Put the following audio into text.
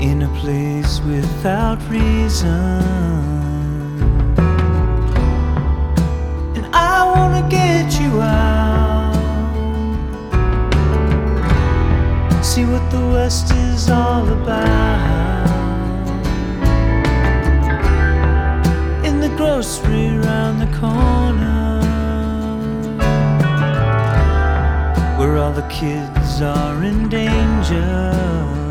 in a place without reason. And I wanna get you out, see what the West is all about. In the grocery round the corner, where all the kids are in danger.